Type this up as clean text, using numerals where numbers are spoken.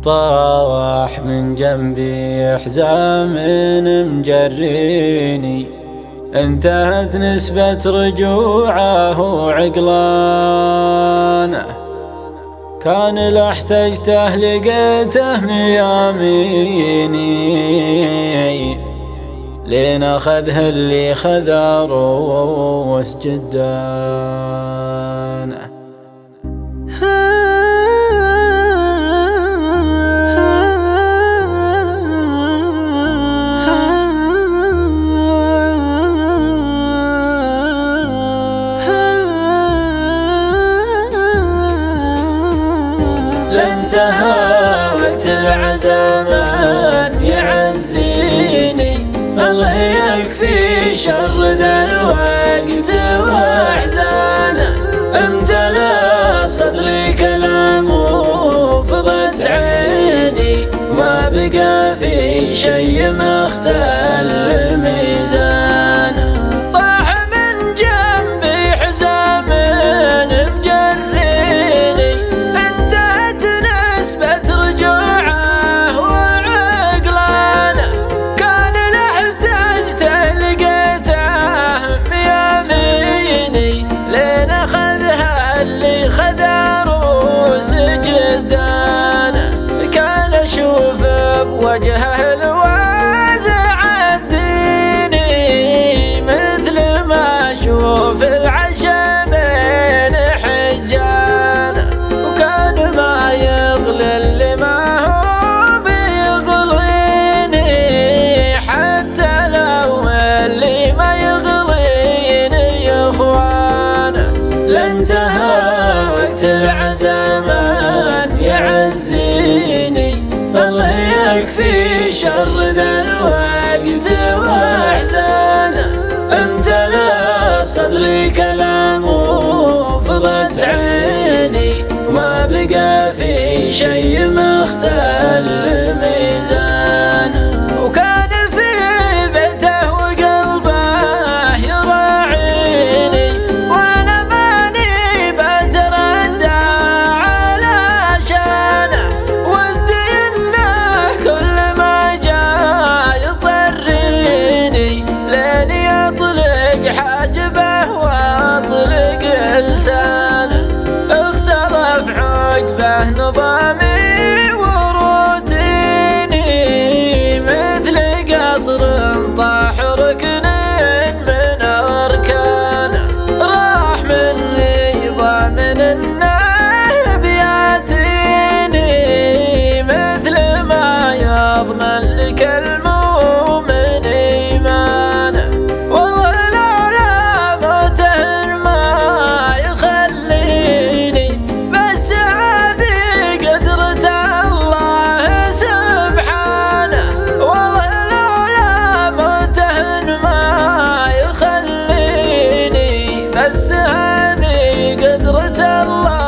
طاح من جنبي حزام مجريني، انتهت نسبة رجوعه وعقلانه، كان لا احتجته لقيته مياميني، لين اخذه اللي خذ روس جدانه. لانتهى وقت العزمان يعزيني، الله يكفي شر ذا الوقت واحزانه، امتلأ صدري كلام وفضت عيني، ما بقى في شي مختل ميزانه، طاح من جنبي حزام مجريني، انتهت نسبة رجوعه وعقلانه، كان لا احتجته لقيته مياميني، لين اخذها اللي خذ روس جدانه، كان اشوف بوجهه الوازع الديني، مثل ما اشوف العشا بين حجانه، وكان ما يغلي اللي ما هو بيغليني، حتى لو اللي ما يغليني اخوانه. لانتهى وقت العزمان يعزيني، الله يكفي شر ذا الوقت واحزانه، امتلأ صدري كلام وفضت عيني، وما بقى في شي مختل ميزانه، وكان في بيته وقلبه يراعيني، وانا ماني بتردى على شانه، ودي انه كل ما جاء يطريني، لين يطلق حاجبه واطلق لسانه، اختلف عقبه نظامي وروتيني، مثل قصر طاح ركن من اركانه، راح مني ضامن انه بياتيني، مثل ما يضمن لك المؤمن ايمانه، والله لولا موته ما يخليني، بس هذه قدرة الله سبحانه، والله لولا موته ما يخليني، بس هذه قدرة الله